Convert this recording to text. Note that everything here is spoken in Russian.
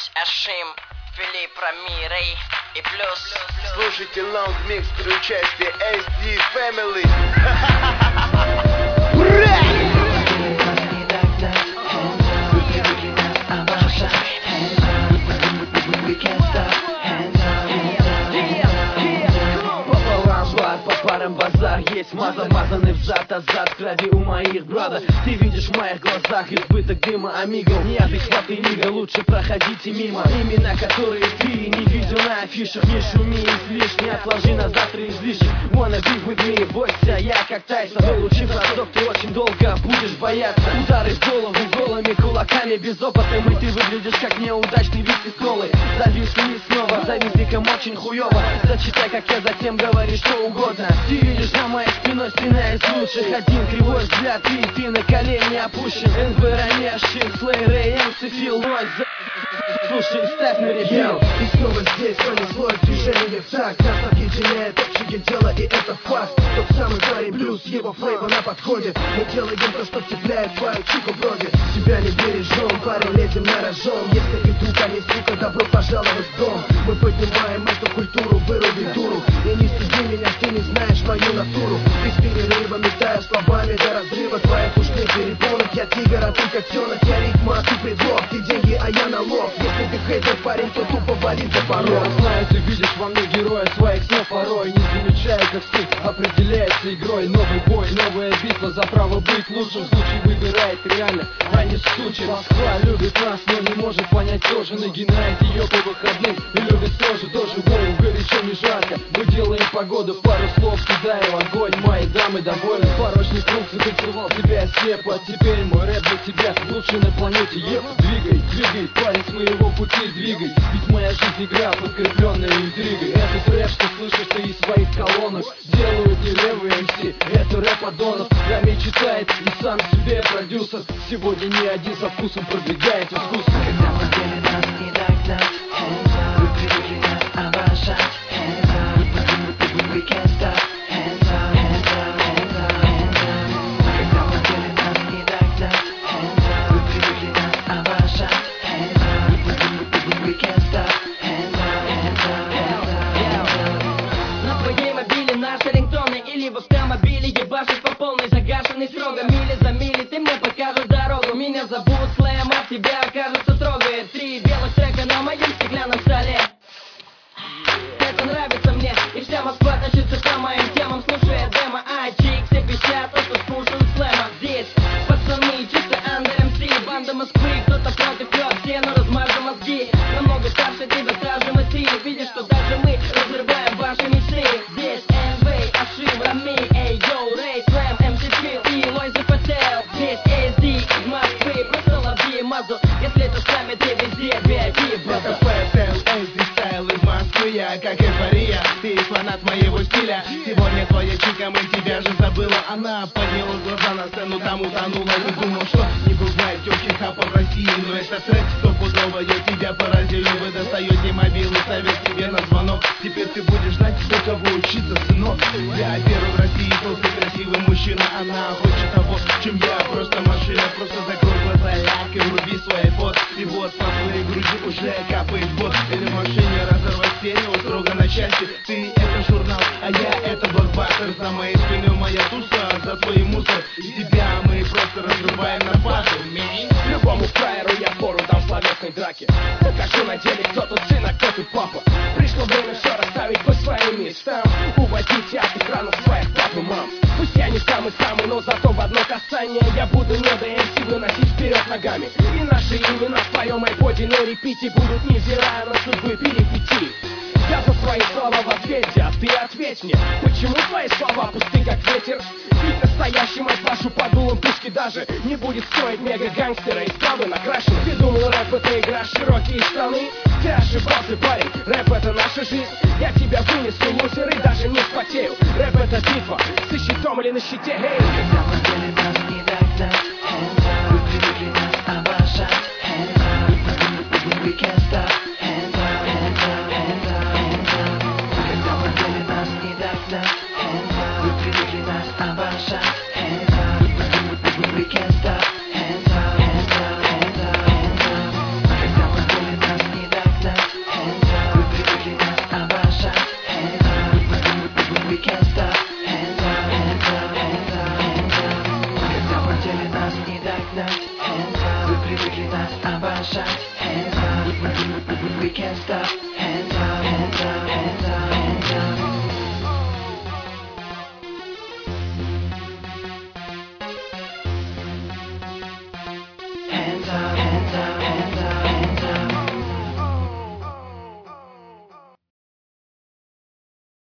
Ашим, Филипп, Рамирей и плюс. Слушайте Long Mix при участии SD Family. Базар есть, мазанный взад, а зад крови у моих брата. Ты видишь в моих глазах избыток дыма, амиго. Неадекватный нига, лучше проходите мимо. Имена, которые ты не видел на афишах. Не шуми излишне, отложи на завтра излишек. Wanna be with me, бойся, я как Тайсон. Получив разок, ты очень долго будешь бояться. Удары в голову голыми кулаками, без опыта. И ты выглядишь как неудачный вид из колы. Зависли снова, завистникам очень хуёво. Зачитай, как я затем говорю что угодно. Ты видишь за моей спиной спина из лучших. Один кривой взгляд, и ты на колени опущен. НВ Ранешин, Слэй, Рэй, МС, Фил, Нойз. Слушай, ставь на ревью. И снова здесь понеслось движение в такт. Нас объединяет общее дело, и это факт. Тот самый парень блюз, его флейва на подходе. Мы делаем то, что цепляет твою чику вроде. Тебя не бережем, парень, лезем на рожон. Если ты тука, не сука, добро пожаловать в дом. Мы поднимаем эту культуру, выруби дуру. И не суди меня, ты не знаешь мою натуру. Ты с перерыва метаешь словами до разрыва. Твои пушные перепонок, я тигр, а ты котенок. Я рифма, а ты предлог, ты деньги, а я налог. Если ты хейтер, парень, то тупо валит за порог. Я знаю, ты видишь во мне героя своих снов порой. Не замечаю, как стиль определяется игрой. Новый бой, новая битва за право быть лучшим. Случай выбирает реально, а не случай. Москва любит нас, но не может понять тоже. Нагинает ее по выходным и любит тоже. Воу, горячо, не жарко. Мы делаем погоду, пару слов кидаю огонь. Мои дамы довольны, порочный круг затанцевал тебя слепо. А теперь мой рэп для тебя лучший на планете. Двигай, парень с моего пути двигай. Ведь моя жизнь игра, подкрепленная интригой. Этот рэп, что слышишь ты из своих колонок, делают не левые МС, это рэп аддонов. Рами читает и сам себе продюсер. Сегодня не один со вкусом продвигает искусство. Когда мы делим нас не догнать, hands up. Вы привыкли нас обожать, hands up. We can't stop, hands up, hands up, hands up, hands up. Когда мы делим нас не догнать, hands up. Вы привыкли нас обожать, hands up. We can't stop, hands up, hands up, hands up, hands up. На твоей мобиле наши рингтоны или в автомобиле ебашишь по полной, загашенный строго. Мили за мили ты мне покажешь дорогу. Меня зовут Слэм, от тебя кажется трогает. 3 белых трека на моем стеклянном столе. Это нравится мне, и вся Москва тащится по моим темам, слушая демо. Чик, все пищат, то, что слушают Слэма. Здесь пацаны, чисто Under MC, банда Москвы, кто-то против клёв, все, но размажем мозги. Намного старше тебя, скажем, и ты видишь, что даже мы разрываем ваши мечты. Здесь НВ, Ашим, Рами, эй, йоу, Рэй, Слэм, МС Фил и Лойза Пател. Здесь SD из Москвы, просто лови мазу, если это с нами ты везде, VIP, брата. Я как эйфория, ты фанат моего стиля. Сегодня твоя чика, мы тебя же забыла. Она подняла глаза на сцену, там утонула. Ты думал, что не бывает тёлки хапа в России. Но это трек стопудово, я тебя поразили. Вы достаете мобилу, ставят тебе на звонок. Теперь ты будешь знать, у кого учиться, сынок. Я первый в России, толстый красивый мужчина. Она хочет того, чем я, просто машина. Просто закрой глаза, ляг и вруби свой iPod. И вот по твоей груди уже капает бот. Или в машине разорвать стерео строго на части. Ты это журнал, а я это блокбастер. За моей спиной моя туса, за твой мусор. И тебя мы просто разрываем на пазу. Любому фраеру я фору дам в словесной драке. Покажу на деле, кто тут сын, а кто тут папа. Пришло время все расставить по своим местам. Уводите от экранов своих пап и мам. Пусть я не самый-самый, но зато в одно касание я буду не до МС выносить вперед ногами. И наши имена в твоем айподе на репите будут, невзирая на судьбы перипетий. Я за свои слова в ответе, а ты ответь мне, почему твои слова пусты как ветер? Ведь настоящий мать вашу под дулом пушки даже не будет стоить мега-гангстера из правы накрашенный. Ты думал, рэп это игра, широкие штаны? Ты ошибался, парень, рэп это наша жизнь. Я тебя вынесу, лузер, и даже не вспотею. Рэп это битва, со щитом или на щите, эй! Когда мы делим нас не догнать, hands up. Вы привыкли нас обожать, hands up. We can't stop, hands up, hands up, hands up, hands up. Когда мы делим нас не догнать, hands up. Вы привыкли нас обожать, hands up. We can't stop, hands up, hands up, hands up, hands up. Когда мы делим нас не hands up, hands up.